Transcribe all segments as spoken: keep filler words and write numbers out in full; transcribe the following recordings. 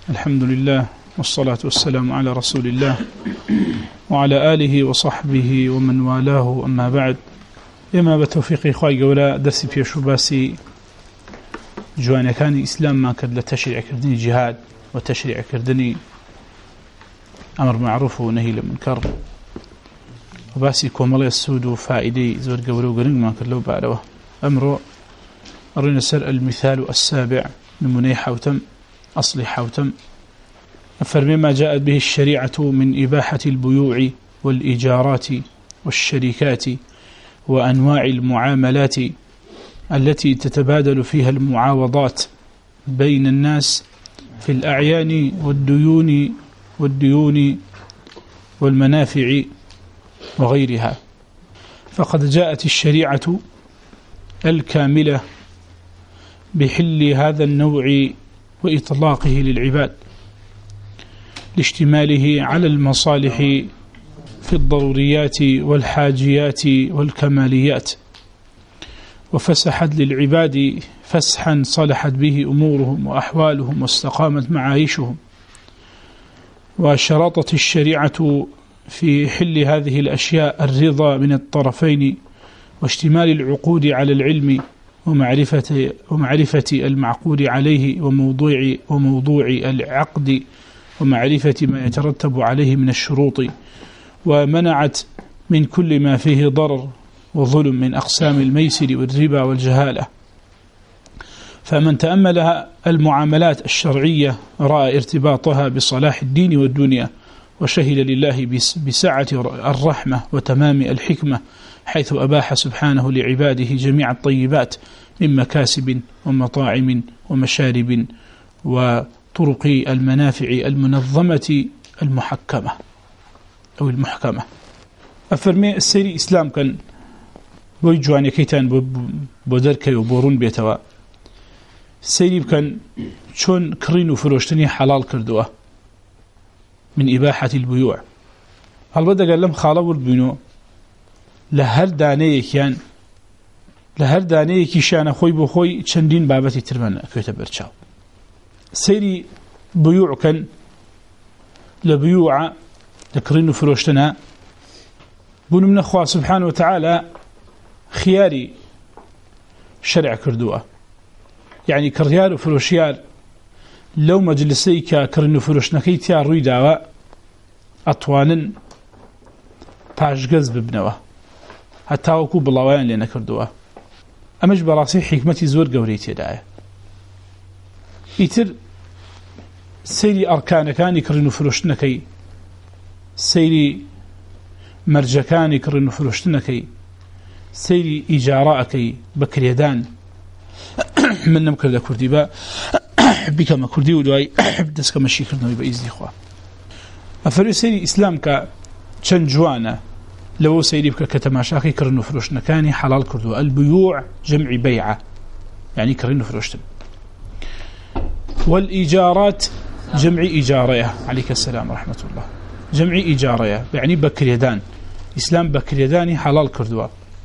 الحمد لله والصلاة والسلام على رسول الله وعلى آله وصحبه ومن والاه. أما بعد، إما بتوفيق إخوائي قولا درسي في شباسي جوانا كان إسلام ما كد لتشريع كردني جهاد وتشريع كردني أمر معروف ونهي للمنكر وباسي كومالي السود وفائدي زور قولو قرن ما كد لو بعده أمره أرينا سر المثال السابع نموني حوتم أصلي حوتم أفرمي ما جاءت به الشريعة من إباحة البيوع والإيجارات والشركات وأنواع المعاملات التي تتبادل فيها المعاوضات بين الناس في الأعيان والديون والديون والمنافع وغيرها. فقد جاءت الشريعة الكاملة بحل هذا النوع وإطلاقه للعباد لاشتماله على المصالح في الضروريات والحاجيات والكماليات، وفسحت للعباد فسحا صلحت به أمورهم وأحوالهم واستقامت معايشهم. وشرطت الشريعة في حل هذه الأشياء الرضا من الطرفين واشتمال العقود على العلم ومعرفة, ومعرفة المعقود عليه وموضوع, وموضوع العقد ومعرفة ما يترتب عليه من الشروط، ومنعت من كل ما فيه ضرر وظلم من أقسام الميسر والربا والجهالة. فمن تأمل المعاملات الشرعية رأى ارتباطها بصلاح الدين والدنيا، وشهد لله بسعة الرحمة وتمام الحكمة، حيث أباح سبحانه لعباده جميع الطيبات من مكاسب ومطاعم ومشارب وطرق المنافع المنظمة المحكمة أو المحكمة. أفرمي السيري إسلام كان بوجواني كيتان بودركي وبورون بيتوا السيري كان شون كرين وفروشتني حلال كردوه من إباحة البيوع. البدا قال لهم خالوا البنو لهر دانيك يعني لهر دانيك شان خوي بخوي چندين بابتي ترمن كويتا برچاو. سيري بيوع كان لبيوع لكرين وفروشتنا بون من أخوة سبحانه وتعالى خياري شرع كردوه، يعني كريار وفروشيار لو مجلسي كرين وفروشنكي تيار روي داوا أطوانا پاشگەز ببنەوە هەتا وەکو بڵاویان لێ نەکردووە. ئەمەش بەڕاستی حیکمەتی زۆر گەورەی تێدایە. ئیتر سەیری ئەرکانەکانی کڕین و فرۆشتنەکەی، سەیری مەرجەکانی کڕین و فرۆشتنەکەی، سەیری ئیجاڕەکەی بە کرێدان من نەمکردە کوردی بە بیکەمە کوردی و دوای دەستکەمەشیکردنەوەی بە ئیزنی خوا. ئەفەرمێ سەیری ئیسلام کە چەند جوانە لو سيري بك كتماشاكي كرنو فروشنا كاني حلال كردو. البيوع جمع بيعة يعني كرنو فروشتن، والإيجارات جمع إيجارية عليك السلام ورحمة الله، جمع إيجارية يعني بكريدان، إسلام بكريداني حلال كردو.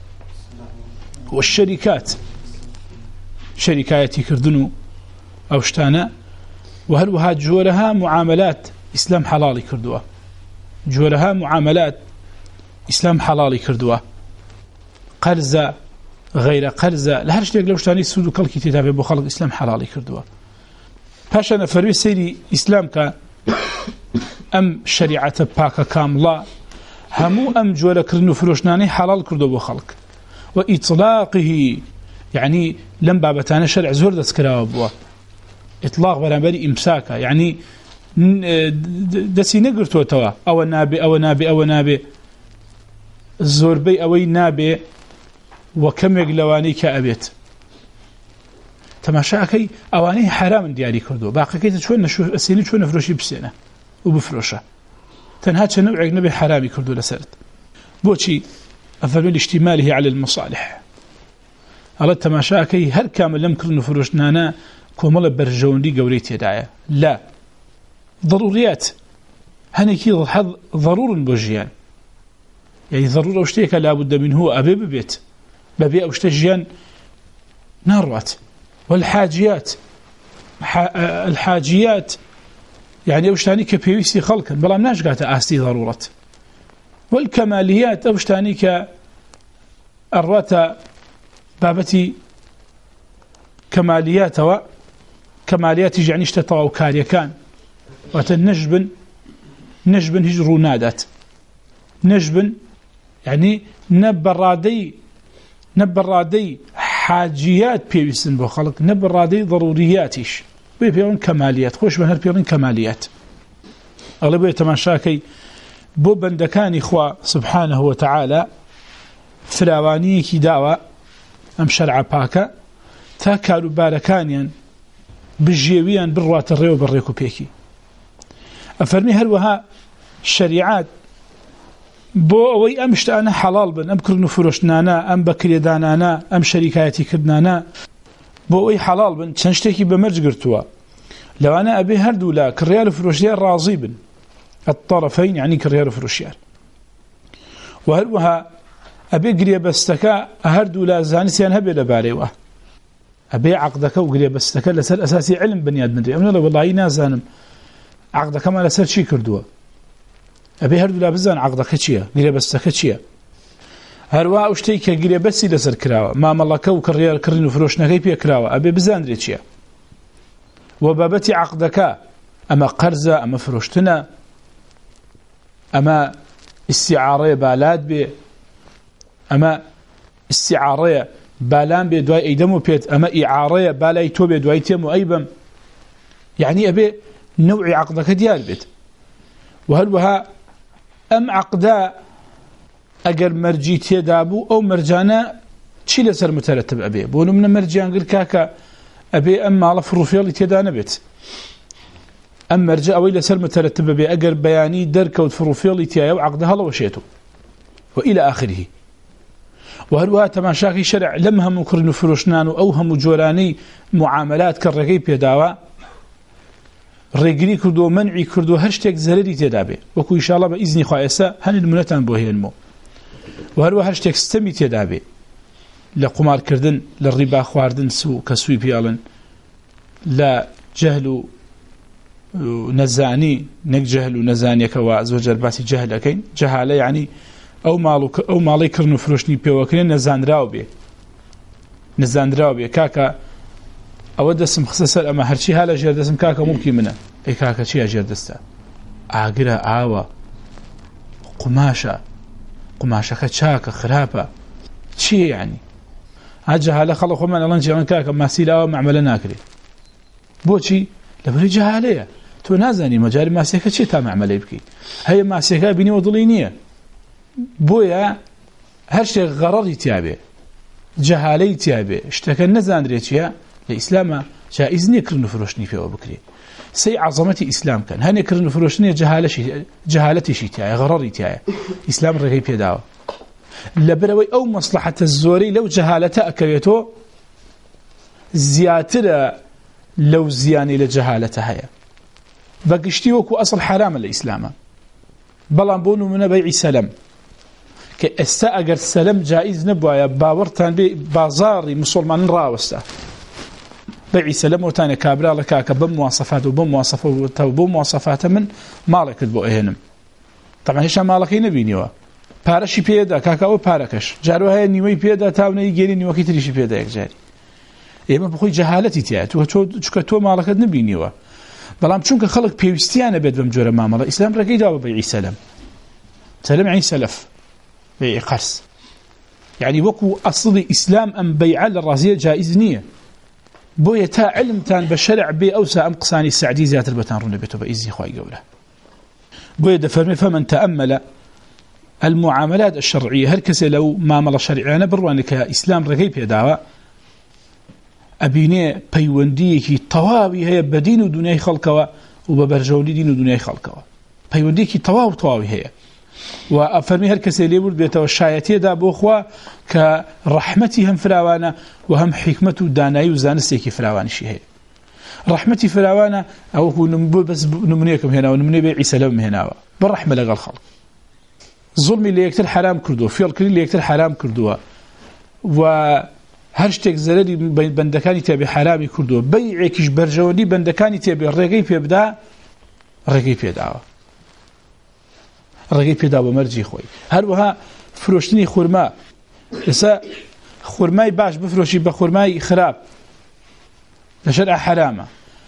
والشركات شركاتي كردنو أو شتانا وهل وهاد جورها معاملات إسلام حلال كردو، جورها معاملات إسلام حلالي كردوه، قرزة غير قرزة لهر شتێک لەو شتانەی سود و کەڵکی تێدا بێ بۆ خەڵک ئیسلام حلالي كردوه. پاشان فەرمی سەیری ئیسلام کە ئەم شریعەتە پاکە کامڵە هەموو ئەم جۆرە کردن و فرۆشتنانەی حلال کردو بۆ خەڵک، و ئیطلاقه يعني لەم بابەتانە شەرع زۆر دەستکراوە بووە. ئیطلاق بەرامبەری ئیمساکە، يعني دەسی نەگرتووەتەوە ئەوە نابێ ئەوە نابێ ئەوە نابێ، زۆربەی ئەوەی نابێ و کەمێک لەوانەی کە ئەبێت. تەماشاکەی ئەوانەی حرامن دیاری کردووە، باقیەکەی چۆن ئەسێنی چۆن نەفرۆشی بسێنە و بفرۆشە، تەنها چەند نەوعێک نەبێ حرامی کردووە لەسەرت. بۆچی؟ ئەفەرمێ اشتماله على المصالح. ئەڵێ تەماشاکەی هەر کامە لەم کردن و فرۆشتنانە کۆمەڵە بەرژەوەندی گەورەی تێدایە. لا ضروريات هنيكي ضرور بوجيان، يعني ضرورة وشتيك لابد منه أبي ببيت ببيع وشتجيان ناروات. والحاجيات الحاجيات يعني أوشتاني كبيويسي خلقا بلا مناش قاتا آستي ضرورة والكماليات أوشتاني كأرواتا بابتي كماليات و كماليات يعني اشتطوا وكاريا كان وتنجبن نجبن هجرو نادات نجبن يعني نبرادي نبرادي حاجيات بيويسن بو خلق نبرادي ضرورياتيش بيبيرون كماليات خوش بهر بيرون كماليات أغلبية تماشاكي بو بندكاني خوا سبحانه وتعالى فراواني كي داوة أم شرع باكا تاكالو باركانيا بجيويا بروات الريو بالريكو بيكي أفرمي هلوها الشريعات بو أوي أمشت أنا حلال بن أم كرنو فروشنانا أم بكري دانانا أم شركاتي كدنانا بو أوي حلال بن تنشتكي بمرج قرتوا لو أنا أبي هردو لا كريال فروشيال راضي بن الطرفين يعني كريال فروشيال وهلوها أبي قرية بستكا هردو لا زانسيان هبي لباليوه أبي عقدك وقرية بستكا لسر أساسي علم بني آدم دري أمنا والله نازانم عقدك ما لسر شي كردوا أبي هردو لا بزان عقدك شيا قرية بستكا شيا هروا أشتيك قرية بسي لسر كراوة ما ملكو كريال كرينو فروشنا كيبيا كراوة أبي بزان دري شيا وبابتي عقدك أما قرزة أما فروشتنا أما استعارية بالاد بي أما استعارية بالان بي دواي ايدمو بيت أما إعارية بالاي تو بي دواي تيمو أيبم يعني أبي نوع عقدك ديال بيت وهل وها أم عقدا أجر مرجي تيدابو أو مرجانا تشي لسر مترتب أبي بونو من مرجان قل كاكا أبي أما على فروفيال تيدانا بيت أم مرجع أوي لسر مترتب أبي أجر بياني دركة وفروفيال تيايا وعقدها الله وشيته وإلى آخره وهروها تماشاكي شرع لمها مكرن فروشنان أوهم جولاني معاملات كالرقي بيداوا رقري كردو منعي كردو هرشتك زرري تدابي وكو إن شاء الله بإذن خواهسا هن المنتان بوهي المو وهروها هرشتك استمي تدابي لقمار كردن للربا خواردن سو كسوي بيالن لا جهل نزاني نك جهل نزاني كوا زوجر باسي جهل أكين جهالة يعني أو مالك أو مالي كرنو فروشني بيوكلين نزان راوبي نزان راوبي كاكا أود اسم خصوصا أما هرشي هلا جرد اسم كاكا ممكن منه أي كاكا شيء جرد استا عاقرة عاوة قماشة قماشة كتشاكا خرابة شيء يعني هالجهالة خلقوا من الله نجي كاكا ما سيلا ومعمل ناكري بوشي لبري جهالية تو نازاني مجاري ما سيكا شيء تام عملي بكي هي ما سيكا بني وضلينية بويا هرشي غرري تيابي جهالي تيابي اشتكى النزان ريتيا الإسلام جائز نكرن فروشني فيه وبكري سي عظمتي إسلام كان هني كرن فروشني جهالة جهالتي شي تياي غرري تياي إسلام رغيب يداوه لبروي أو مصلحة الزوري لو جهالته أكريته زياتر لو زياني لجهالته هيا بقشتي وكو أصل حرام الإسلام بلان بونو من بيع سلام كأستأجر السلام جائز نبويا باورتان ببازاري مسلمان راوسته بيع سلام وتاني كابرا لكاك بمواصفات وبمواصفات وبمواصفات من مالك البؤهنم طبعا هيش مالك نبينيوا پارشی پیدا کاکاو پارکش جارو های نیوی پیدا تاونه گیری نیوکی تریشی پیدا یک جاری ایما بخوی جهالتی تیه تو چکه تو مالکت نبینیوه بلام چونکه خلق پیوستیانه بید بم جوره معامله اسلام رکی داو بیعی سلام سلام يعني سلف بيع قرص يعني وكو أصل إسلام أم بيع للرازية جائز نية بوية تا علم تان بشرع بي أوسى أم قصاني السعدي زيات البتان رون بيتو بإزي خواهي قوله بوية دفرمي فمن تأمل المعاملات الشرعية هركس لو معاملة شرعية بروانك إسلام رقيب يدعوى أبيني بيونديكي طواوي هي بدين دنيا خلقوا وببرجولي دين دنيا خلقوا بيونديكي طواو طواوي هي وأفرمي هركس اللي يقول بيته الشايتي دا بوخوا كرحمتهم فراوانا وهم حكمة داناي وزانستيكي فراوانشي هي رحمتي فراوانا أو هو نمبو بس نمنيكم هنا ونمني بيعي سلام هنا بالرحمة لغا الخلق ظلمي اللي يكتر حرام كردوه فيال كري اللي يكتر حرام كردوه وهرشتك زلالي بندكاني تابي حرامي كردوه بيعيكش برجواني بندكاني تابي الرقي بيبدا ڕێگەی پێداوە ڕێگەی پێدا بە مەرجی خۆی هەروەها فرۆشتنی خورما ئێستا خورمای باش بفرۆشی بە خورمای خراپ لە شەرع حرامە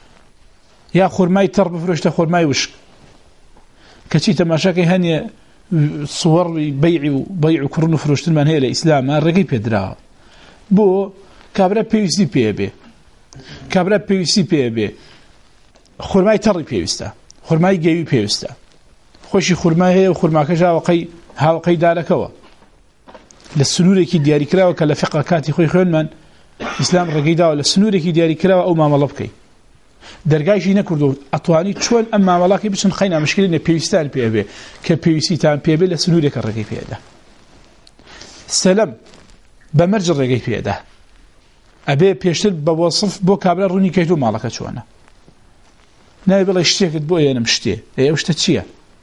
یا خورمای تەڕ بفرۆشتە خورمای وشک کەچی تەماشاکەی هەنیە سووەڕی بەیعی و بەیع و کڕن و فرۆشتنمان هەیە لە ئیسلامە ڕێگەی پێدراوە بۆ کابرا پێویستی پێ بێ کابرا پێویستی پێ بێ خورمای تەڕی پێویستە خورمای گێوی پێویستە خۆشی خورما هەیە و خورماکەش هاوقەی هاوقەی دارەکەوە لە سنوورێکی دیاریکراوە کە لە فقه کاتی خۆی خوێنمان ئیسلام ڕێگەی داوە لە سنوورێکی دیاریکراوە ئەو مامەڵە بکەی دەرگایشی نەکردو ئەتوانی چۆن ئەم مامەڵاکەی بچن خەینا مشکلی نە پێویستان پێ بێ کە پێویستیتان پێ بێ لە سنوورێکە ڕێگەی پێدا سەلەم بە مەرج ڕێگەی پێدا ئەبێ پێشتر بە وەسف بۆ کابرا ڕوونی کەیت و ماڵەکە چۆنە ناوی بڵێ شتێکت بۆ ئێنم شتێ ئەو شتە چییە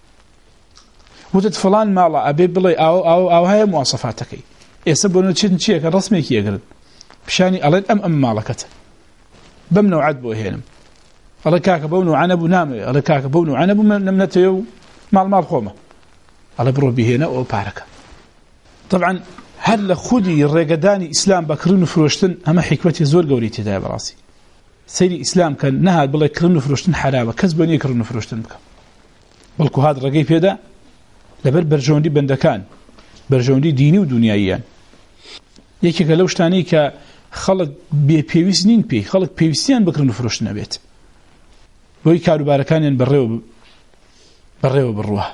وتت فلان ماڵە ئەبێ بڵێ ئاو هەیە مواسەفاتەکەی ئێستا بۆ نوچێتن چییە کە ڕسمێکی ئەگرن پیشانی ئەڵێن ئەم ئەم ماڵەکەتە بەم نەوعەت بۆ هێنم ئەڵێ کاکە بەو نوعانە بوو نامەوێ ئەڵێ کاکە بەو نوعانە بوو نەمنەتەوێ و ماڵ ماڵ خۆمە ئەڵێ بڕۆ بهێنە ئەو پارەکە طبعا هەر لە خودی ڕێگەدانی ئیسلام بە کڕن و فرۆشتن ئەمە حیکمەتی زۆر گەوری تێدایە بەڕاستی سەیری ئیسلام کە نەهات بڵێ کڕن و فرۆشتن حرامە کەس بۆ نییە کڕن و فرۆشتن بکە بەڵکو هات ڕێگەی پێدا لەبەر بەرژەوەندی بەندەکان بەرژەوەندی دینی و دنیاییان یەکێکە لەو شتانەی کە خەڵک بێپێویست نین پێی خەڵک پێویستیان بکڕن و فرۆشتن نەبێت بۆی کاروبارەکانیان بەڕێوە بەڕێوە بڕوە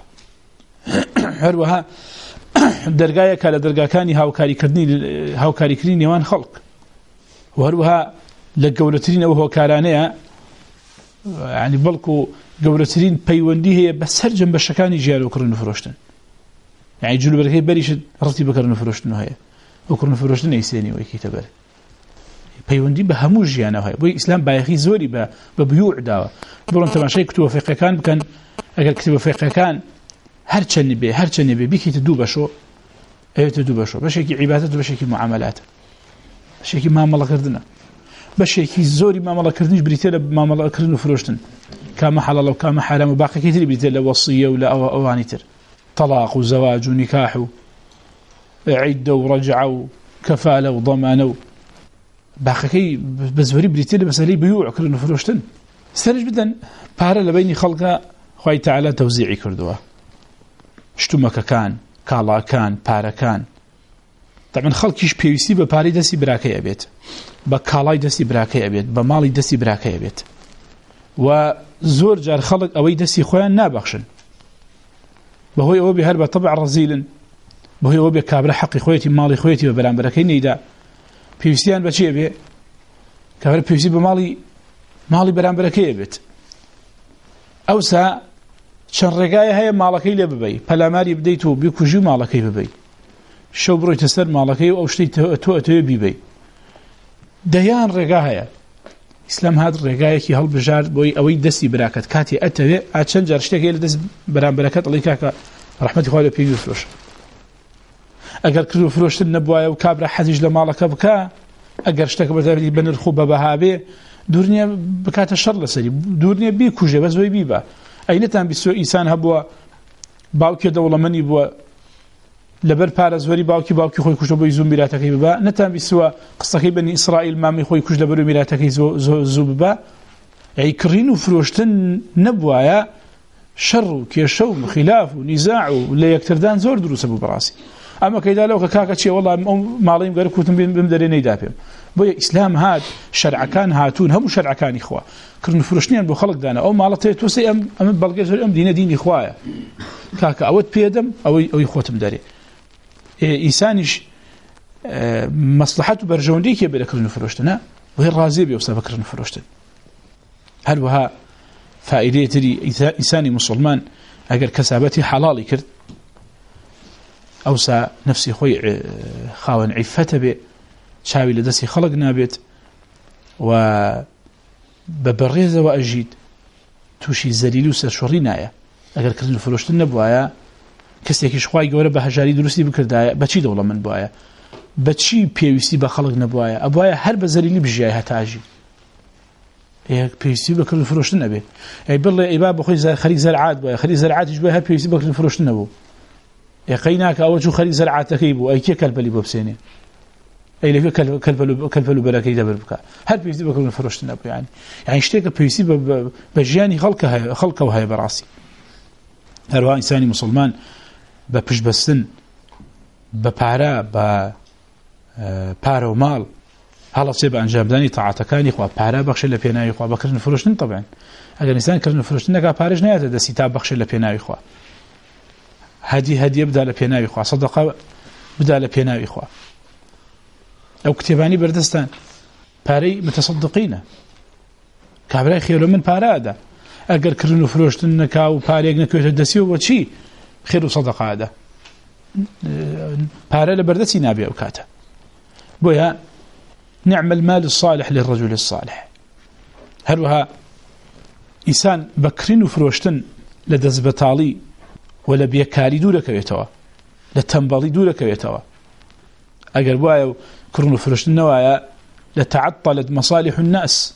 هەروەها دەرگایەکە لە دەرگاکانی هاوکاریکردنی هاوکاریکردنی نێوان خەڵک و هەروەها لە گەورەترینەوە هۆکارانەیە ینی بەڵکو گەورەترین پەیوەندی هەیە بە سەرجەم بەشەکانی ژیان و کڕن و فرۆشتن یعنی جلوبەرەکەی بەریشت ڕەتی بە کڕن و فرۆشتن هەیە و کڕن و فرۆشتن نەیسێنی وەیکیتە بەر پەیوەندی بە هەموو ژیانەوە هەیە بۆی ئیسلام بایەخی زۆری بە بە بیوع داوە بڕۆن تەماشای کتوبە فقهەکان بکەن ئەگەر کتوبە فقهەکان هەر چەندی بێ هەر چەندی بێ بیکەیتە دوو بەشۆ ئەوێتە دوو بەشۆ بەشێکی عیبادەت و بەشێکی معاملات بەشێکی مامەڵەکردنە بەشێکی زۆری مامەڵەکردنیش بریتە لە مامەڵەکردن و فرۆشتن کامە حەڵاڵ و کامە حرام و باقیەکەی تری بریتە لە وەصیە و لە ئەوانی تر طلاق و زەواج و نیکاح و عیدە و ڕەجعە و کەفالە و ضەمانە و باقیەکەی بە زۆری بریتە لە مەسەلەی بەیوع کردن و فرۆشتن سەرش بدەن پارە لە بینی خەڵکە خوای تەعالا تەوزیعی کردووە شتومەکەکان کاڵاکان پارەکان طبعا خەڵکیش پێویستی بە پارەی دەستی براکەی ئەبێت بە کاڵای دەستی براکەی ئەبێت بە ماڵی دەستی براکەی ئەبێت و زۆر جار خەڵک ئەوەی دەستی خۆیان نابەخشن بەهۆی ئەوە بێ هەر بە تەبع ڕەزیلن بەهۆی ئەوە بێ کابرا حەقی خۆیەتی ماڵی خۆیەتی بە بەرامبەرەکەی نەیدا پێویستیان بە چیە بێ کابرا پێویستی بە ماڵی ماڵی بەرامبەرەکەی ئەبێت ئەوسا چەند ڕێگایە هەیە ماڵەکەی لێ ببەی پەلاماری بدەیت و بیکوژی و ماڵەکەی ببەی شەو بڕۆیتە سەر ماڵەکەی و ئەو شتەی تۆ ئەتەوێ بیبەی دەیان ڕێگا هەیە ئیسلام هات ڕێگایەکی هەڵبژار بۆی ئەوەی دەستی براکەت کاتی ئەتەوێ ئاچەند جار شتێک هەیە لە دەست بەرامبەرەکەت ئەڵێی کاکە ڕەحمەتی خوا لێ پێوی بفرۆشە ئەگەر کرد و فرۆشتن نەبوایە و کابرا حەزیش لە ماڵەکە بکە ئەگەر شتێک بەدەبێتی بە نرخ و بە بەها بێ دوور نییە بکاتە شەڕ لەسەری دوور نییە بیکوژێ بە زۆی بیبە ئەی نەتان بیستۆ ئینسان هەبووە باوکێ دەوڵەمەندی بووە لەبەر پارە زۆری باوکی باوکی خۆی کوشتە بۆی زوو میراتەکەی ببە نەتان بیستووە قسەکەی بەنی ئیسرائیل مامی خۆی کوشت لەبەر میراتەکەی زوو ببە ئەی کڕین و فرۆشتن نەبوایە شەڕ و کێشە و خلاف و نیزاع و لە یەکتردان زۆر دروستە بوو بەڕاستی ئەمە کەیدا لەو کە کاکە چیە وەڵام ئەو ماڵەیم گەر کوتم بم دەرێ نەیدا پێم بۆیە ئیسلام هات شەرعەکان هاتوون هەموو شەرعەکانی خوا کردن فرۆشتنیان بۆ خەڵک دانا ئەو ماڵە تێ تۆسەی ئەم ئەمە بەڵگەی زۆر ئەم دینە دینی خوایە کاکە ئەوەت پێدەم ئەوەی ئەوەی خۆتم دەرێ ئینسانیش مەسلحەت و بەرژەوەندیەکی بێ لە کردن و فرۆشتنە بۆیە ڕازێ بێ وەستا بەکردن و فرۆشتن هەروەها فائیدەی تری ئینسانی موسڵمان ئەگەر کەسابەتی حەڵاڵی کرد ئەوسا نفسی خۆی خاوەن عیفەتە بێ چاوی لە دەستی خەڵک نابێت و بە بەڕێزەوە ئەژیت تووشی زەلیلی و سەرشۆڕی نایە ئەگەر کردن و فرۆشتن نەبوایە کەسێکیش خوای گەورە بە هەژاری دروستی بکردایە بەچی دەوڵەمەند بوایە بەچی پێویستی بە خەڵک نەبوایە ئەبوایە هەر بە زەلیلی بژیای هەتاژی هي بيسي بكر فروشتن أبي أي بالله إباب بخوي خليج زرعات بقى خليج زرعات يجبه هل بيسي بكر فروشتن أبو يقيناك أول شو خليج زرعات تكيبو أي كي كلب اللي ببسيني أي اللي في كلب كلب كلب له بلاكي دبر بكا هل بيسي بكر فروشتن أبو يعني يعني اشتيك بيسي بجاني خلقها خلقه وهاي براسي هل هو إنساني مسلمان ببش بسن ببارا ب بارا ومال هلا تصيب أنجام داني طاعتكاني خوا بارا بخش اللي بيناي خوا بكرن فروشتن طبعا أجل إنسان كرن فروشتن نجا بارج نيات ده سيتاب بخش اللي بيناي خوا هدي هدي يبدأ لبيناي خوا صدقة بدأ لبيناي خوا أو كتباني بردستان باري متصدقين كابراي خير من بارا هذا أجل كرن فروشتن نكا وباري نكوت الدسيو وشي خير وصدقة هذا بارا لبردتي نابي أو كاتا بويا نعم المال الصالح للرجل الصالح هروها إنسان بكرين وفروشتن لدزبطالي ولا بيكاري دورك يتوا لتنبالي دورك يتوا أقل بوايا كرون وفروشتن نوايا لتعطلت مصالح الناس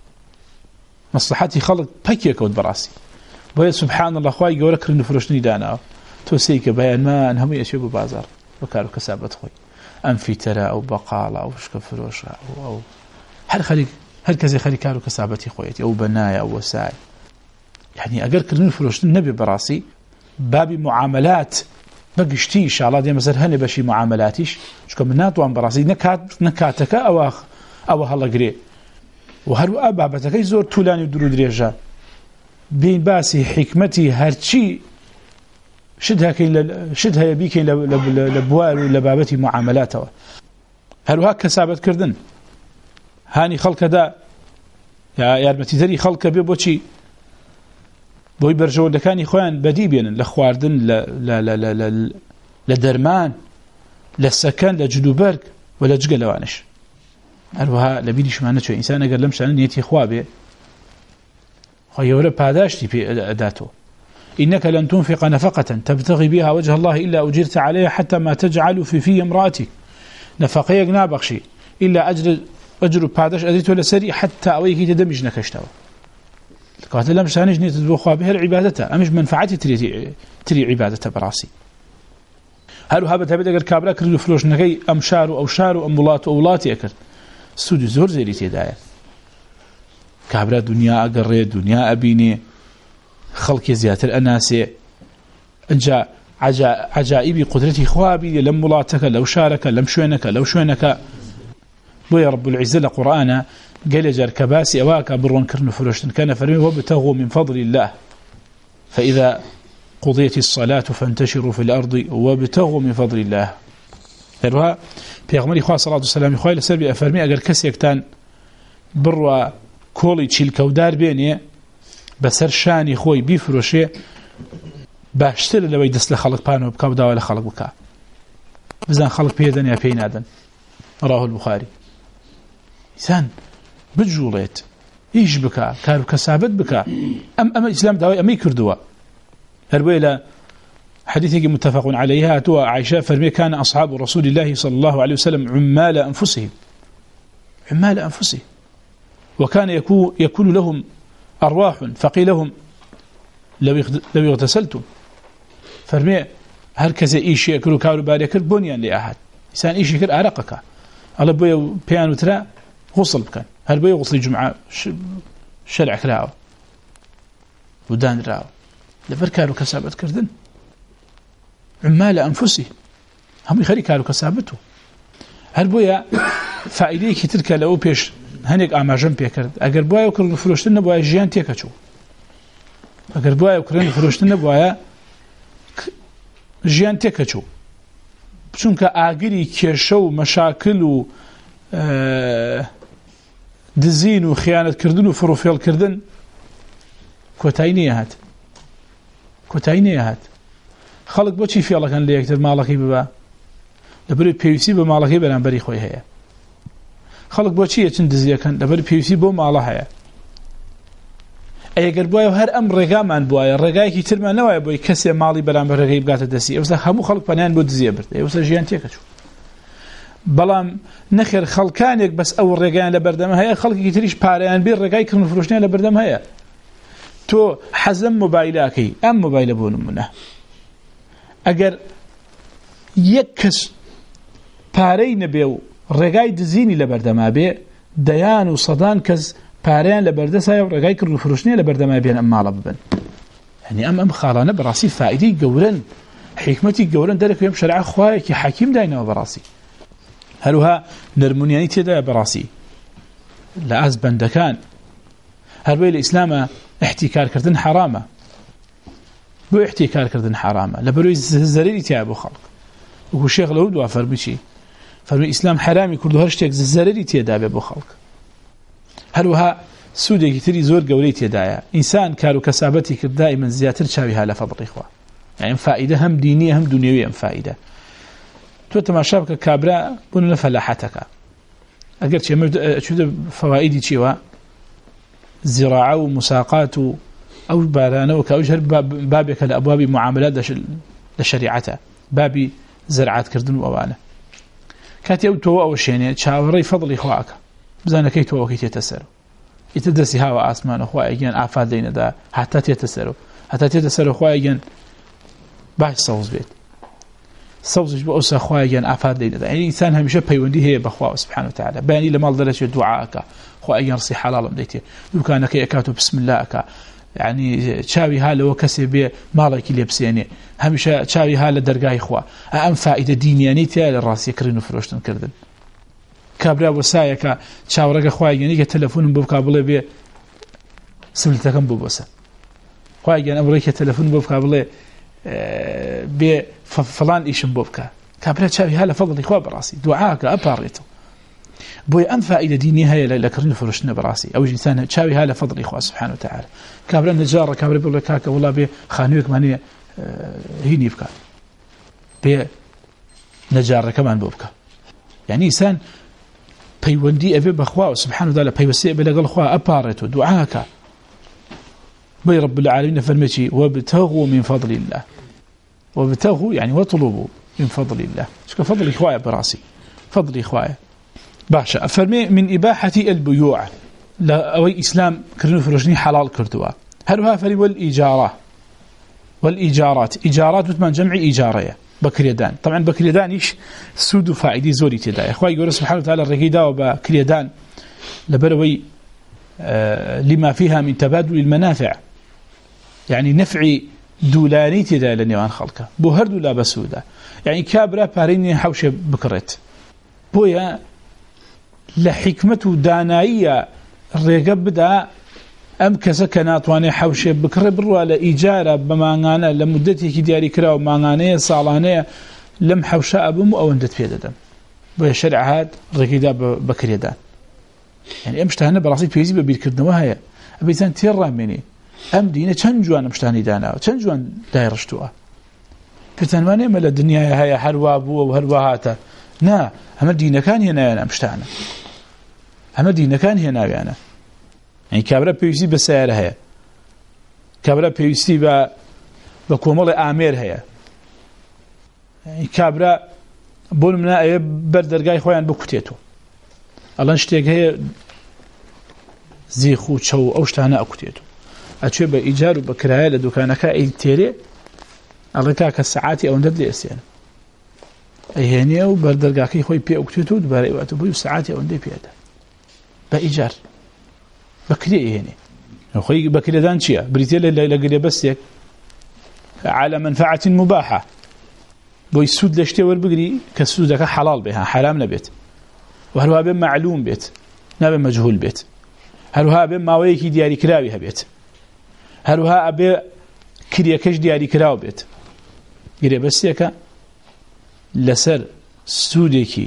مصلحتي خلق بكيك ود براسي بويا سبحان الله خواهي قولك كرون وفروشتني دانا توسيك بيان ما أنهم يشيبوا بازار وكارو كسابة خوي أم في ترى أو بقالة أو شك فروش أو, أو هل خليك هل كذا خليك كارو كسابتي خويتي أو بنايا أو وسائل يعني أجر كرني فروش النبي براسي باب معاملات بقشتي إن شاء الله دي مثلا هني بشي معاملاتيش شكون من ناتو عن براسي نكات نكاتك أو أخ أو هلا قري وهل أبابتك يزور تولاني ودرو دريجة بين باسي حكمتي هرشي شدها كين شدها يبي كين لبوال ولا بابتي معاملاته هل هو كسابت كردن هاني خلق دا يا يا متدري خلق بيبوشي بوي برجو دكاني خوان بدي بين لخواردن لا لا لا لا لدرمان للسكن لجدوبرك ولا جقلوانش هل هو لبيديش معناه شو انسان قال لمش عن نيتي خوابه خيوره باداشتي في اداته إنك لن تنفق نفقة تبتغي بها وجه الله إلا أجرت عليها حتى ما تجعل في في امرأتك نفقية نابخشي إلا أجر أجر بادش أدريت ولا سري حتى أويك تدمج نكشتوا قالت لهم شانج نيت تدوخوا بها عبادتها أمش منفعتي تري تري عبادتها براسي هل هذا تبدأ الكابرا كردو فلوش نكي أم شارو أو شارو أم بلات أو بلاتي أكر استوديو زور زي اللي تداير كابرا دنيا أقري دنيا أبيني خلق زيادة الأناسي انجا عجا عجائب قدرتي خوابي لم ملاتك لو شارك لم شوينك لو شوينك بويا رب العزة القرآن قال جار كباسي أواك برون كرن فروشتن كان فرمي وابتغوا من فضل الله فإذا قضيت الصلاة فانتشروا في الأرض وابتغوا من فضل الله هلوها بيغمري خواه صلى الله عليه وسلم خواه لسربي أفرمي أقر كسي يكتان بروا كولي تشيل كودار بيني بسر شاني خوي بيفروشي باشتر لوي دست لخلق بانو بكا وداوى لخلق بكا بزان خلق بيدن يا بينادن راه البخاري إنسان بجوليت إيش بكا كارو كسابت بكا أم أم الإسلام داوي أمي كردوا هربيلا حديثي متفق عليها تو عائشة فرمي كان أصحاب رسول الله صلى الله عليه وسلم عمال أنفسهم عمال أنفسهم وكان يكون يكون لهم أرواح فقيل لهم لو لو اغتسلتم فرمي هركز إيش يأكلوا كارو باريكر بنيان لأحد إنسان إيش يكر أرقك الله بيو بيانو ترى غسل بكان هل بيو غسل جمعة شرع كراو ودان راو لبر كارو كسابت كردن عمال أنفسي هم يخلي كارو كسابته هل بيا فائدة كتير كلاو بيش هنيك أماجن بيكرد أجر بوايا وكرن فروشتنا بوايا جيان تيكاتشو أجر بوايا وكرن فروشتنا بوايا جيان تيكاتشو چونکە ئاگری کێشە و مەشاکل و دزین و خیانەتکردن و فڕوفێڵکردن کۆتایی نییە هات کۆتایی نییە هات خەڵک بۆچی فێڵەکەن لە یەکتر ماڵەکەی ببە لەبەر پێویستی بە ماڵەکەی بەرامبەری خۆی هەیە خەڵک بۆچی یەچن دزیەکەن لەبەر پێویستی بۆ ماڵە هەیە ئەگەر بوایە هەر ئەم ڕێگامان بوایە ڕێگایەکی ترمان نەوایە بۆی کەسێ ماڵی بەرامبەر ڕێگەی بگاتە دەستی ئێوستا هەموو خەڵک پەنیان بۆ دزیە برد ئێوستا ژیان تێکەچوو بلام نخر خلقانك بس أو الرجال لبردم هيا خلقك تريش باريان بير رجال كرن فروشنا لبردم هيا تو حزم موبايلاكي أم موبايل بون منه أجر يكس بارين بيو رجال دزيني لبردم بي ديان وصدان كز باريان لبردس هيا رجال كرن فروشنا لبردم بين أم على ببن يعني أم أم خالنا براسي فائدة جورن حكمتي جورن ذلك يوم شرع خواك حكيم دينا براسي هلوها نرمونياني تيدا براسي لا أزبن دكان هلوها الإسلام احتكار كردن حرامة بو احتكار كردن حرامة لبرو الزريري تيابو خلق وكو شيخ لهود وافر بشي فرمي الإسلام حرامي كردو هرشتك الزريري تيدا بو خلق هلوها سودي كتري زور قولي تيدايا إنسان كارو كسابتي كر دائما زياتر شابها لفضل إخوة يعني فائدة هم دينية هم دنيوية هم فائدة تو تماشابك كابرا بنو لفلاحتك أقل شيء فوائدي شيوا زراعة ومساقات أو بارانة وكأوجهر بابك لأبواب معاملات لشريعته بابي زرعات كردن وأوانا كاتي أو تو أو شيني شاوري فضل إخواك بزانا كي تو وكي تيتسروا يتدسي هوا آسمان أخوة أيان عفاد لين دا حتى تيتسروا حتى تيتسروا أخوة أيان باش صوز بيت صوزش بأوسى أخوة أيان عفاد لين دا يعني إنسان هميشه بيوندي هي بأخوة سبحانه وتعالى باني لما الضلش دعاءك أخوة أيان رصي حلال مديتي لو كانك يكاتو بسم الله أكا يعني تشاوي هاله وكسي بي مالك لبسيني هميشه تشاوي هاله درجاي أخوة أم فائدة دينياني تيال الراس يكرين وفروشتن كردن كابرا وسايك شاورك خوای یعنی که تلفن بو کابل بی سبلتکم بو بس خوای یعنی امروز که تلفن بو کابل بی فلان ایشم بو کا كابرا شاوي هلا فضل إخوة براسي دعاءك أباريته بوي أنفع إلى ديني هاي لكرين فرشنا براسي أو إنسان شاوي هلا فضل إخوة سبحانه وتعالى كابرا نجار كابرا بيقول لك هاك والله بي خانوك ماني هيني بكا بي نجار كمان بوبكا يعني إنسان بيوندي أبي بخواه سبحانه وتعالى بيوسي بلغ الخواه أباريته دعاءك بي رب العالمين فرمتي وابتغوا من فضل الله وابتغوا يعني وطلبوا من فضل الله شكرا فضل إخوائي براسي فضل إخوائي باشا أفرمي من إباحة البيوع لا أوي إسلام كرنو فرجني حلال كردوا هلها فري والإيجارة والإيجارات إيجارات وثمان جمع إيجارية بكريدان طبعا بكريدان إيش سود فائدي زوري تداي أخوائي يقول سبحانه وتعالى الرقيدا وبكريدان لبروي آه لما فيها من تبادل المنافع يعني نفعي دولاني تداي لنيوان خلقه بوهر دولا بسودا يعني كابرا باريني حوشة بكرت بويا لحكمة دانائية الرقب بدا أم كسكنات واني حوشة بكر بروا لإيجارة بمعنى لمدته كدياري كراو معنى صالانية لم حوشة أبم أو اندت في دم بويا شرع هاد الرقيدة بكريدان يعني أمشتهنا براسي بيزي ببيركردنا وهي أبيتان تيرا مني أم دينة چنجوان أمشتهني دانا چنجوان دايرشتوها بيتانواني ملا الدنيا هي هروا بوا وهروا هاتا نا هم دينة كان هنا أنا أمشتهنا هم دينة كان هنا أنا يعني كابرا بيوسي بسيارة هي كابرا بيوسي ب بكومل آمير هي يعني كابرا بول منا أي بردرجاي خوان بكتيتو الله نشتيق هي زيخو شو أوشتهنا أكتيتو أشوف بإيجار وبكراية لدكانك أي تيري الله كاك الساعات أو ندد لي أسيان أي هنيا وبردرجاكي خوي بي أكتيتو دباري وقت بيو ساعات أو ندي بيدا بإيجار بكري هني خوي بكري دانشيا بريتيل اللي لقلي بس يك على منفعة مباحة بوي السود لشتي وربقري كالسودك حلال بها حرام نبيت وهل هو بين معلوم بيت نبي مجهول بيت هل هو بين ماويكي دياري كراوي هبيت هل هو أبي كريكش دياري كراو بيت قري بس يك لسر سودكي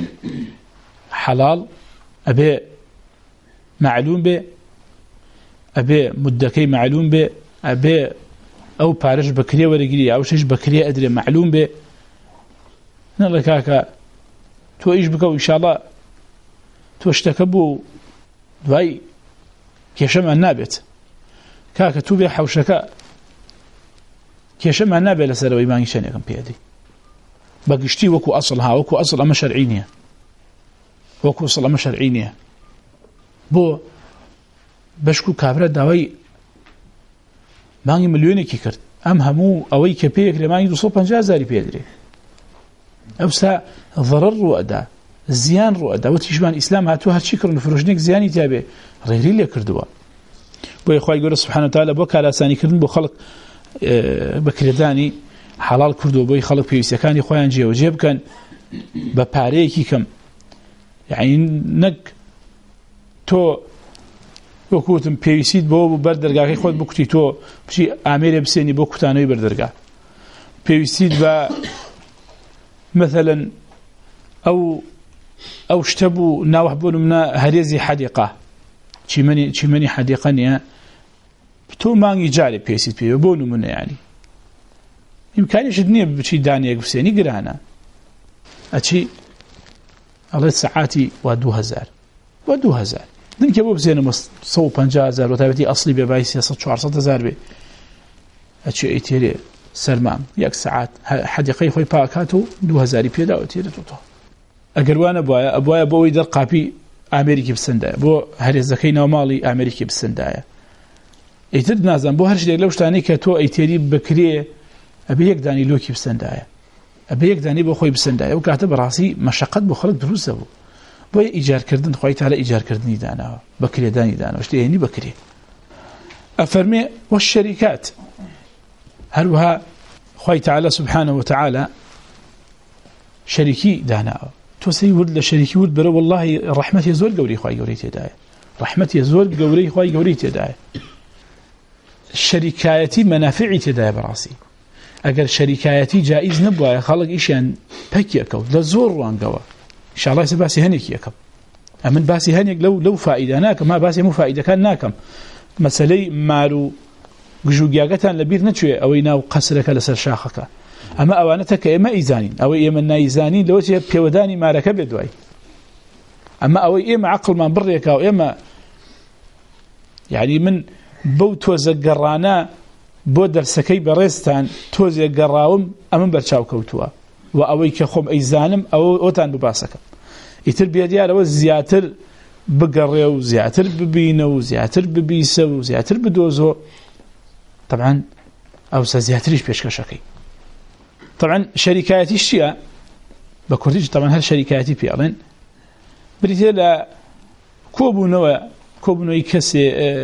حلال أبي معلوم به أبي مدكي معلوم به أبي أو بارش بكرية ورقلية أو شيش بكرية أدري معلوم به نالله كاكا تو إيش بكو إن شاء الله تو اشتكبو دواي كيشم النابت كاكا تو بي حوشكا كيشم النابت لسر ويباني شانيكم بيدي بقشتي وكو أصلها وكو أصل أما شرعينية وەکو سەڵەمە شەرعی نییە بۆ بەشک و کابرا داوای مانگی ملیۆنێکی کرد ئەم هەموو ئەوەی کە پێیەک لە مانگی دووسەد و پەنجا هەزاری پێدرێ ئەوسا ضرر ڕوئەدا زیان ڕوئەدا وتی ژمان ئیسلام هاتووە هەرچی کردن و فرۆشتنێک زیانی تیابێ ڕێگری لێ کردووە بۆیە خوای گەورە سبحانه وتعالى بۆ کاراسانیکردن بۆ خەڵک بەکرێدانی حەڵال کردووە بۆی خەڵک پێویستیەکانی خۆیان جێوەجێ بکەن بە پارەیەکی کەم یعنی نەک تۆ وەکوتم پێویستیت بۆ بەردەرگاکەی خۆت بکوتی تۆ بچی ئامێرێ بسێنی بۆ کوتانەوەی بەردەرگا پێویستیت بە مثلا ئەو ئەو شتە بوو ناوەح بۆ نمونە هەرێزی حەدیقە چیمەنی چیمەنی حەدیقە نییە تۆ مانگی جارێ پێویستیت پێوە بۆ نمونە یعنی ئیمکانیشت نییە بچی دانەیەک بسێنی گرانە ئەچی ئەڵێ سەعاتی وا دوو هەزار وا دوو هەزار دنکە بۆ بزێنمە سەد و پەنجا هەزار و تایبەتی ئەسڵی بێ بای سێسەد چوارسەد هەزار بێ ئەچی ئەی تێرێ سەرمام یەک سەعات حەدیقەی خۆی پاکات و دوو هەزاری پێداوە تێرێتەوە ئەگەر وانە بواە ئەبواە بۆەوەی دەرقاپی ئامریکی بسندایە بۆ هەرێزەکەی ناوماڵی ئامریکی بسندایە ئیتر نازان بۆ هەر شتێک لەو شتانەی کە تۆ ئەیتێری بکرێ ئەبێ یەک دانی لۆکی بسندایە ئەبێ یەک دانی بۆ خۆی بسندایە و کاتە بەڕاستی مەشەقەت بۆ خەڵک دروستە بوو بۆیە ئیجارکردن خۆی تا لە ئیجارکردنی داناوە بەکرێدانی داناوە شتێ هێنی بکرێ ئەفەرمێ والشەریکات هەروەها خۆی تعالى سبحانه وتعالى شەریکی داناوە تۆ سەی ورد لە شەریکی ورد بەرە والله ڕەحمەتی زۆر گەورەی خۆی گەورەی تێدایە ڕەحمەتی زۆر گەورەی خۆی گەورەی تێدایە شەریکایەتی مەنافعی تێدایە بەڕاستی ئەگەر شەریکایەتی جائز نەبووایە خەڵک ئیشیان پەکیەکەوت لە زۆر ڕوانگەوە ئینشاءالله ئێستا باسی هەنێکی یەکەم ئەمن باسی هەنێک لەو لەو فائیدە ناکەم ما باسی هەموو فائیدەکان ناکەم مەسەلەی مار و گژوگیاگەتان لەبیر نەچوێ ئەوەی ناو قەسرەکە لەسەر شاخەکە ئەمە ئەوانەتە کە ئێمە ئیزانین ئەوەی ئێمە نایزانین لەوەیە پێوەدانی مارەکە بێ دوای ئەمە ئەوەی ئێمە عەقڵمان بڕێکا و ئێمە یعنی من بەو تۆزە گەڕانە بۆ دەرسەکەی بەڕێستان تۆزێک گەڕاوم ئەمن بەرچاو کەوتووە و ئەوەی کە خۆم ئەیزانم ئەوە ئۆتان بباسەکەم ئیتر بێدیارەوە زیاتر بگەڕێ و زیاتر ببینە و زیاتر ببیسە و زیاتر بدۆزۆ طبعا ئەوسە زیاتریش پێشکەشەکەی طبعا شەریکایەتیش چییە بە کوردیش طبعا هەر شەریکایەتی پێڵێن بریتێ لە کۆبوونەوە کۆبوونەوەی کەسێ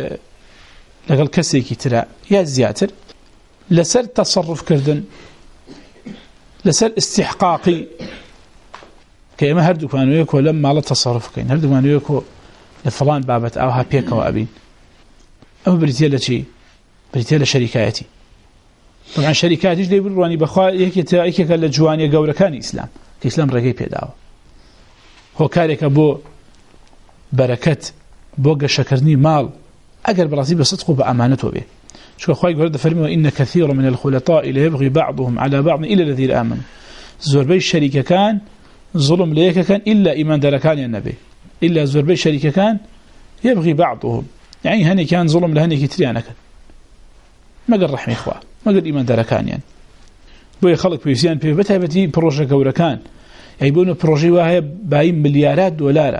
لەگەڵ کەسێکی ترە یا زیاتر لەسەر تەسەڕوفکردن لەسەر استحقاقی کە ئێمە هەردووکانوەیە کۆ لەم ماڵە تەسەڕوف بکەین هەردووکانوەیە کۆ لە فڵان بابەت ئەوها پێکەوە ئەبین ئەمە بریتێ لە چی بریتێ لە شەریکایەتی طبعا شەریکایەتیش دەی بڕوانی بەخوا یەکێکە لە جوانیە گەورەکانی ئیسلام کە ئیسلام ڕێگەی پێداوە هۆکارێکە بۆ بەرەکەت بۆ گەشەکردنی ماڵ ئەگەر بەڕاستی بە صدق و بە ئەمانەتەوە بێ چونکە خوای گەورە دەفەرمێوە إن كثيرا من الخلطاء ليبغي بعضهم على بعض إلا الذين آمنوا زۆربەی شەریکەکان ظلم لە یەکەکان إلا ئیماندارەکانیان نەبێ إلا زۆربەی شەریکەکان يبغي بعضهم يعني هەنێکیان ظلم لە هەنێکی تریانەکەن مەگەر ڕەحمی خوا مەگەر ئیماندارەکانیان بۆیە خەڵک پێویستیان پێ بەتایبەتی پرۆژە گەورەکان ئەی بۆنە پرۆژەی وایە بای ملیارات دۆلارە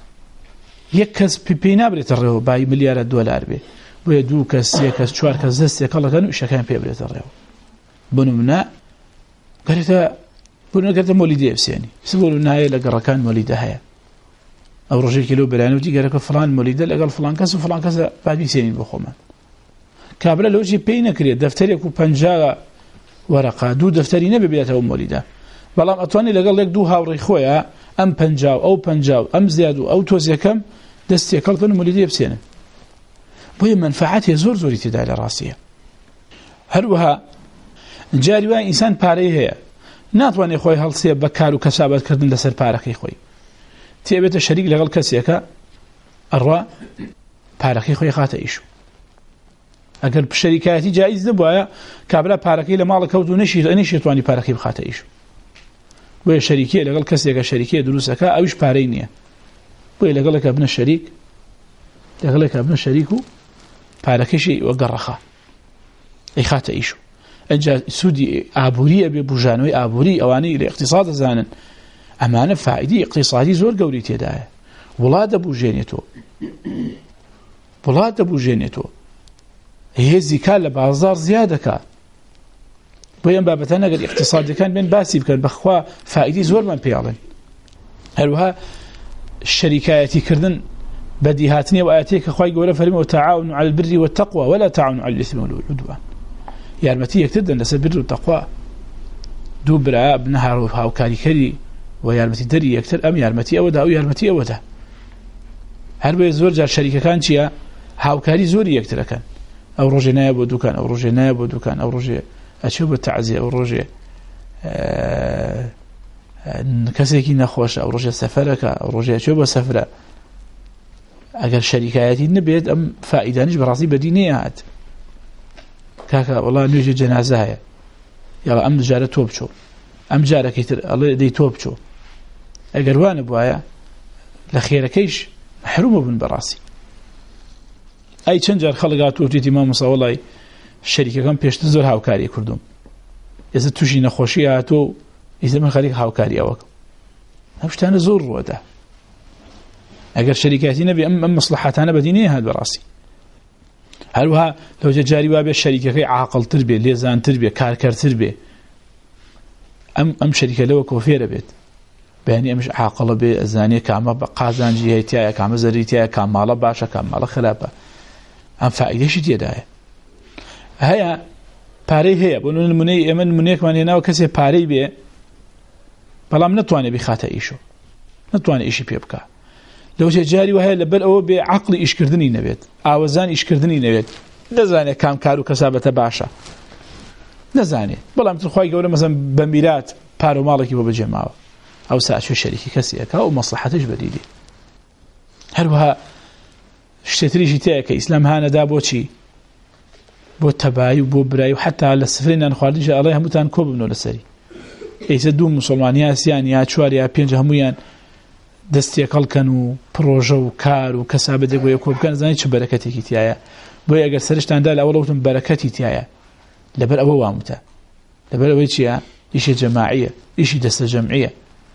یەک کەس پێی نابرێتە ڕێوە بای ملیارە دۆلار بێ بۆیە دوو کەس یەک کەس چوار کەس دەستێک هەڵەکەن و شەکان پێ برێتە ڕێوە بۆ نمونە گەرێتە بۆ نەگەرتە مۆلیدێ بسێنی بۆ نایە لە گەڕەکان مۆلیدە هەیە ئەو ڕۆژێکی لەو بەرانەوتی گەرەکە فڵان مۆلیدە لەگەڵ فڵان کەس و فڵان کەسە بعد بیسێنین بۆ خۆمان کابرا لەوەی پێی نەکرێت دەفتەرێک و پەنجا وەرەقا دوو دەفتەری نەبێ بێتەوە مۆلیدە بەڵام ئەتوانی لەگەڵ یەک دوو هاوڕێی خۆیە ئەم پەنجا و ئەو پەنجا و ئەم زیاد و ئەو تۆزیەکەم دەستێک هەڵکەن و مۆلیدێ بسێنن بۆیە منفعەتی زۆر زۆری تێدا لە ڕاستیە هەروەها جاری وای ئینسان پارەی هەیە ناتوانێت خۆی هەڵسێ بە کار و کەسابەتکردن لەسەر پارەکەی خۆی تێبێتە شەریک لەگەڵ کەسێکە ئەڕوا پارەکەی خۆی خاتە ئیشو ئەگەر شەریکایەتی جایز نەبووایە کابرا پارەکەی لە ماڵە کەوت و نەشێتوانی پارەکەی بخاتە ئیشو بۆیە شەریکیە لەگەڵ کەسێکە شەریکیە دروستەکە ئەویش پارەی نییە بۆیە لەگەڵێکە بنە شەریک لەگەڵێکە بنە شەریک و پارەکەشی وەگەڕەخە ئەی خاتە ئیشو ئەجا سوودی ئابووریە بێ بژانەوەی ئابووری ئەوانەی لە اقتصاد دەزانن ئەمانە فائیدەی اقتصادی زۆر گەوری تێدایە. وڵات دەبوژێنێتەوە وڵات دەبوژێنێتەوە هێزی کار لە بازار زیاد دەکات. بۆ ئەم بابەتە ئەگەر اقتصادیەکان بێن باسی بکەن بەخوا فائیدەی زۆرمان پێڵێن. هەروەها شەریکایەتیکردن بەدی هاتنی و ئاەتەیە کە خوای گەورە فەرمێ وتعاونوا على البر والتقوى ولا تعاونوا على الإثم والعدوان. یارمەتی یەکتر دەن لەسەر بر و تەقوا. دوو برا بنە هاوکاریکەری و یارمەتی دەری یەکتر ئەم یارمەتی ئەوەدا ئەو یارمەتی ئەوەدا. هەر بۆیە زۆر جار شەریکەکان چییە؟ هاوکاری زۆری یەکترەکەن. ئەو ڕۆژێ نایە بۆ دوکان، ئەو ڕۆژێ نایە بۆ دوکان، ئەو ڕۆژێ ئەچێ بۆ تەعزیە، ئەو ڕۆژێ کەسێکی نەخۆشە، ئەو ڕۆژێ سەفەرەکە، ئەو ڕۆژێ ئەچێ بۆ سەفرە. ئەگەر شەریکایەتی نەبێت ئەم فائیدانیش بەڕاستی بەدی نەهات. کاکە وەڵا نوێژی جەنازە هەیە، یاڵا ئەم جارە تۆ بچۆ، ئەم جارەکەی تر ئەڵێ دەی تۆ بچۆ. ئەگەر وانە بواە لە خێرەکەیش محرومە بوون بەڕاستی. ئەی چەند جار خەڵک هاتووەتی مامۆستا وەڵای شەریکەکەم پێشتر زۆر هاوکاری کردوم، ئێستا تووشی نەخۆشی هاتووە ئیتر من خەریک هاوکاری ئەوەکەم. ئەم شتانە زۆر ڕوەدا. ئەگەر شەریکەتی نەبێ ئەم ئەم مەسلحاتانە بەدی نەهات بەڕاستی. هەروەها لەوجە جاری وابێ شەریکەکەی عاقڵتر بێ، لێزانتر بێ، کارکەرتر بێ، ئەم ئەم شەریکە لەوە کۆفێرە بێت. بەیانی ئەمش عاقڵە بێ، ئەزانێ کامە قازانجی هەیە تایە، کامە زەری تایە، کام ماڵە باشە، کام ماڵە خراپە. ئەم فائیدەشی تێدایە. هەیە پارەی هەیە، بۆ نمونەی ئێمە نمونەیەکمان هێناوە کەسێ پارەی بێ بەڵام نەتوانێت بخاتە ئیشۆ، نەتوانێت ئیشی پێ بکە. لەوجێ جاری وهەیە لەبەر ئەوە بێ عەقڵی ئیشکردنی نەبێت، ئاوەزان ئیشکردنی نەبێت، نەزانێت کام کار و کەسابەتە باشە، نەزانێت. بەڵام خوای گەورە مەسەڵەن بە میرات پار و ماڵێکی بۆ بەجێماوە، ئەو ساعت شەریکی کەسی ئەکا و مەسلحەتش بەدیدی. هەروەها شتێتریشی تەیە کە ئیسلام هانەدا بۆچی؟ بۆ تەبایی و بۆ برایی و حتا لە سفرەی نان خواردنیش ئەڵێ هەمووتان کۆ ببنەوە لەسەری. ئێستا دوو موسڵمانی سیان یا چوار یا پێنج هەموویان دەستێکەڵکەن و پرۆژە و کار و کەسابەتێک بۆ یەکۆ بکەن، زانانی چ بەرەکەتێکی تایە. بۆیە ئەگەر سەرشتاندا لە ئەوڵە وتم بەرەکەتی تایە، لەبەر ئەوە وامتە، لەبەر ئەوەی چییە؟ ئیشی جەماعیە، ئیشی دەستە جەمعیە.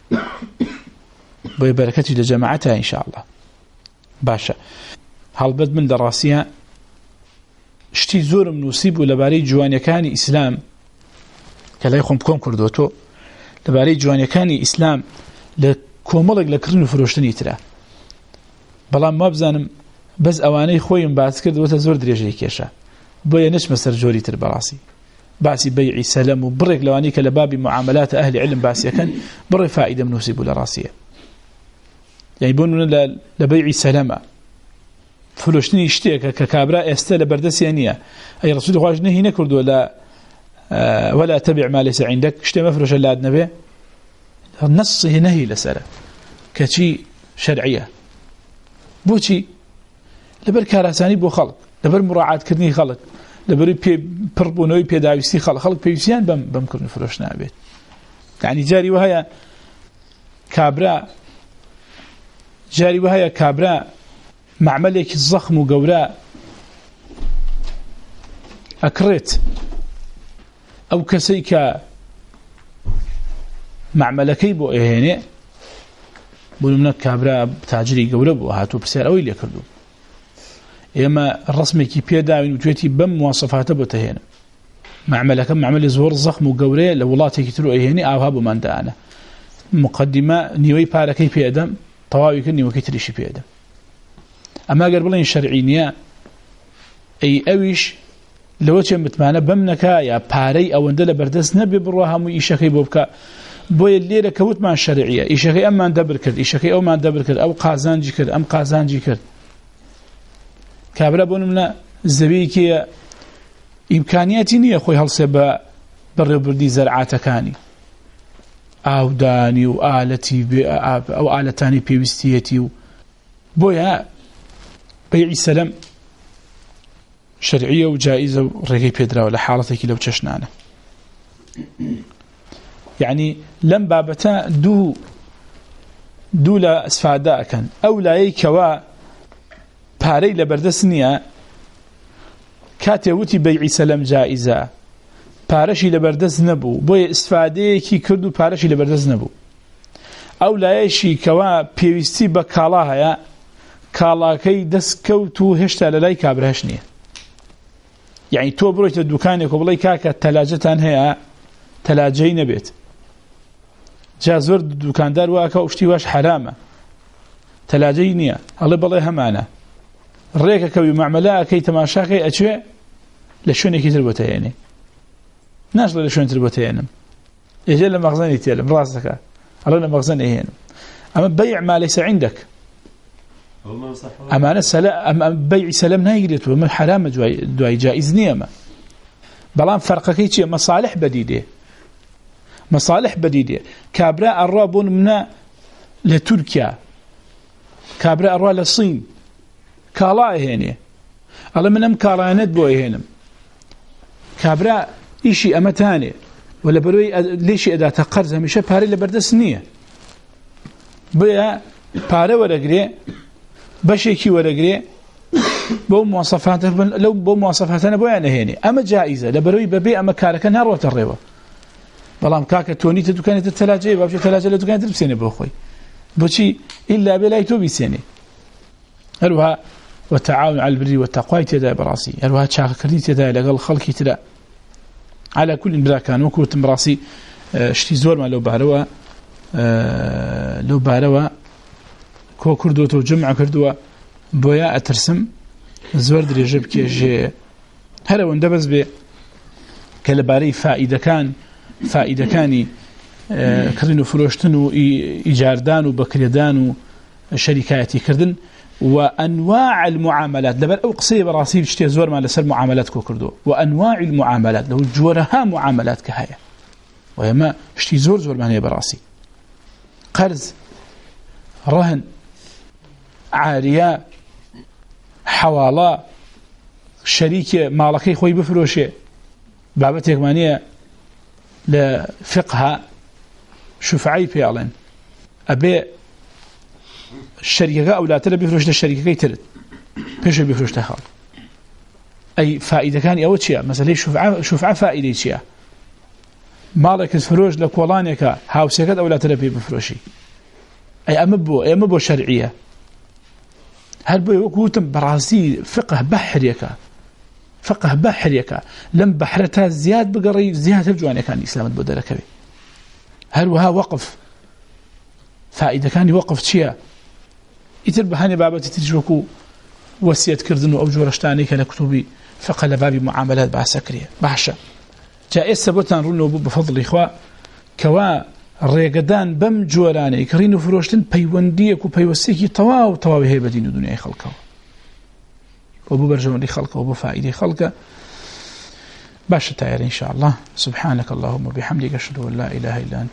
بۆیە بەرەکەتی لە جەماعەتە ئینشاءالله. باشە، هەڵبەت من لە ڕاستیە شتی زۆرم نووسی بوو لەبارەی جوانیەکانی ئیسلام کە لای خۆم کۆم کردوتۆ، لەبارەی جوانیەکانی ئیسلام لە کۆمەڵێک لە کردن و فرۆشتنی ترە. بەڵام ما بزانم بەس ئەوانەی خۆیم باس کردوتە زۆر درێژەی کێشە، بۆیە نەچمە سەر جۆری تر بەڕاستی. باسی بەیعی سەلەم و بڕێک لەوانەی کە لە بابی معاملات ئەهلی علم باسیەکەن بڕێ فائیدەم نووسی بوو لە ڕاستیە. یعنی بۆ نمونە لە بەیعی سەلەمە فرۆشتنی شتێکە کە کابرا ئێستا لە بەردەستیان نییە، ئەی ڕەسوولی خوا نەهی نەکردووە لە ولا تبع ما ليس عندك، شتێ مەفرۆشە لات نەبێ، نەسڵی نەهی لەسەرە کەچی شەرعیە. بۆچی؟ لەبەر کاراسانی بۆ خەڵک، لەبەر مڕاعاتکردنی خەڵک، لەبەر پڕبوونەوەی پێداویستی خەڵک، خەڵک پێویستیان بەم بەم کردن فرۆش نابێت. یعنی جاری وهەیە کابرا جاری وهەیە کابرا معملێکی زەخم و گەورە ئەکڕێت، ئەو کەسەی کە معملەکەی بۆ ئەهێنێ، بۆ نمونە کابرا تاجری گەورە بوو، هاتوو پرسیار ئەوەی لێ کردو، ئێمە ڕسمێکی پێداوین و توێتی بەم مواسەفاتە بۆ تەهێنم، معملەکە معملی زۆر زەخم و گەورەیە لە وڵاتێکی تر ئەهێنی، ئاها بۆمان دائانە، مقدمە نیوەی پارەکەی پێدەم، تەواوی کرد نیوەکەی تریشی پێدەم. ئەما گەر بڵێن شەرعی نییە، ئەی ئەویش لەوە چێ متمانە بەم نەکا یا پارەی ئەوەندە لە بەردەست نەبێ بڕوە هەموو ئیشەکەی بۆ بکە. بۆیە لێرە کەوتمان شەرعیە، ئیشەکەی ئەممان دەبر کرد، ئیشەکەی ئەومان دەبر کرد، ئەو قازانجی کرد، ئەم قازانجی کرد. کابرا بۆ نمونە زەویەکی ئیمکانیاتی نییە خۆی هەڵسێ بە بەڕێوەبردی زەرعاتەکانی، ئاودانی و ئالەتی ئەو ئالەتانی پێویستیەتی و بۆیە بەیعی سەلەم شەرعیە و جائزە و ڕێگەی پێدراوە لە حاڵەتێکی لەو چەشنانە. یعنی لەم بابەتە دوو دوو لە ئەسفادە ئەکەن. ئەو لایەی کەوا پارەی لە بەردەست نییە، کاتێ وتی بەیعی سەلەم جائزە، پارەشی لە بەردەست نەبوو، بۆیە ئیسفادەیەکی کرد و پارەشی لە بەردەست نەبوو. ئەو لایەشی کەوا پێویستی بە کاڵا هەیە کاڵاکەی دەستکەوت و هێشتا لە لای کابراش نییە. یعنی تۆ بڕۆیتە دوکانێک و بڵێ کاکە تەلاجەتان هەیە تەلاجەی نەبێت، جا زۆر دوکاندار واکە و شتی واش حرامە تەلاجەی نییە، هەڵێ بەڵێ هەمانە ڕێکەکەوی مەعمەلەکەی تەماشاکەی ئەچوێ لە شوێنێکی تر بۆ تهێنێ، ناشڵێ لە شوێن تر بۆ تهێنم، ئێجێ لە مەخزەنی تێلم ڕاست دەکات هەڵێ لە مەخزەن ئەهێنم. ئەمە بەیع ما لەیسە عیندەک، ئەمانە ئەمە بەیعی سەلەم نایگرێت و ئەمە حرامە دوای جائز نییە. ئەمە بەڵام فەرقەکەی چییە؟ مەصالح بەدیدێ، مەصالح بەدیدێ. کابرا ئەڕوا بۆ نمونە لە تورکیا، کابرا ئەڕوا لە سین کاڵا ئەهێنێ، ئەڵێ من ئەم کاڵانەت بۆ ئەهێنم، کابرا ئیشی ئەمەتانێ و لە بەرۆی لێشی ئەداتە قەرز هەمیشە پارەی لە بەردەست نییە، بۆیە پارە وەرەگرێ بەشێکی وەرەگرێ بۆ مواصفاتە لەو بۆ مواصفاتانە بۆیان نەهێنێ. ئەمە جائیزە لە بەرۆی بەبێ ئەمە کارەکە ناڕۆتە ڕێوە. بەڵام کاکە تۆنیتە دوکانێتە تەلاجەیە باشە تەلاجە لە دوکانێتر بسێنێ بۆ خۆی، بۆچی ئیلا بێ لای تۆ بیسێنێ. هەروها وتعاون على البر والتقوى تێدایە بەڕاستی، هەروها چاکەکردنی تێدایە لەگەڵ خەڵکی ترە. على كل براکان وەکوتم بەڕاستی شتی زۆرمان لەو بارەوە لەو بارەوە کۆ کردووەتەوە و جمع کردووە، بۆیە ئەترسم زۆر درێژە بکێژێ. هەر ئەوەندە بەس بێ کە لەبارەی فائیدەکان فائیدەکانی کڕین و فرۆشتن و ئیجاردان و بەکرێدان و شەریکایەتی کردن و أنواع المعاملات. لبر أو قصية براسي بشتي زور ما لسر معاملات كو كردو وأنواع المعاملات له جورها معاملات كهية ويما بشتي زور زور ما هي براسي قرض رهن عارية حوالا شريك مالكي خوي بفروشه بابتك مانية لفقها شفعي بيعلن أبي الشركة أو لا ترى بيفروش الشركة كي ترد بيش بيفروش تخال أي فائدة كان أول شيء مثلا شفعة شفعة فائدة شيء مالك الفروش لكولانيك هاوسكت أو لا ترى بيفروشي أي أمبو أي أمبو شرعية هل بيوكوتم براسي فقه بحريك فقه بحريك لم بحرتها زياد بقري زيادة الجوانية كان الإسلام بدلك به هل وها وقف فائدة كان يوقف شيء يتر بهاني بابتي تجوكو وسيت كردن أو جورشتاني كالكتوبي فقه لبابي معاملات بعسكرية بحشة جاء سبوتان رنو بفضل إخوة كوا الريقدان بم جوراني كرينو فروشتن بيونديك وبيوسيكي طواو طواوي هي بدين دنيا خلقه وبو برجون لي خلقه وبو فائدة خلقه باشا تاير إن شاء الله. سبحانك اللهم وبحمدك أشهد أن لا إله إلا أنت